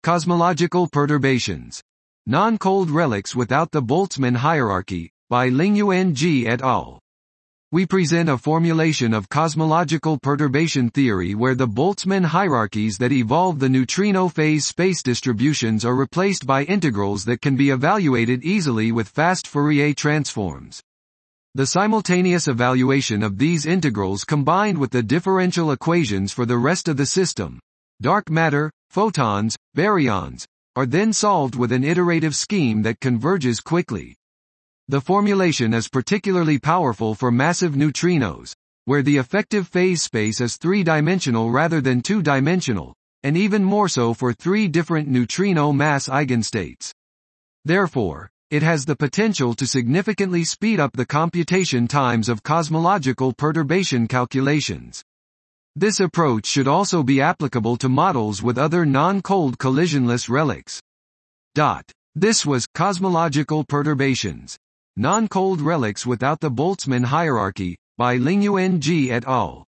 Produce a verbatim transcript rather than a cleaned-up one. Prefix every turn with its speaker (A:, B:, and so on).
A: Cosmological Perturbations. Non-cold Relics Without the Boltzmann Hierarchy, by Lingyuan Ji et al. We present a formulation of cosmological perturbation theory where the Boltzmann hierarchies that evolve the neutrino phase space distributions are replaced by integrals that can be evaluated easily with fast Fourier transforms. The simultaneous evaluation of these integrals combined with the differential equations for the rest of the system, dark matter, photons, baryons, are then solved with an iterative scheme that converges quickly. The formulation is particularly powerful for massive neutrinos, where the effective phase space is three-dimensional rather than two-dimensional, and even more so for three different neutrino mass eigenstates. Therefore, it has the potential to significantly speed up the computation times of cosmological perturbation calculations. This approach should also be applicable to models with other non-cold collisionless relics. Dot. This was Cosmological Perturbations. Non-cold Relics Without the Boltzmann Hierarchy, by Lingyuan Ji et al.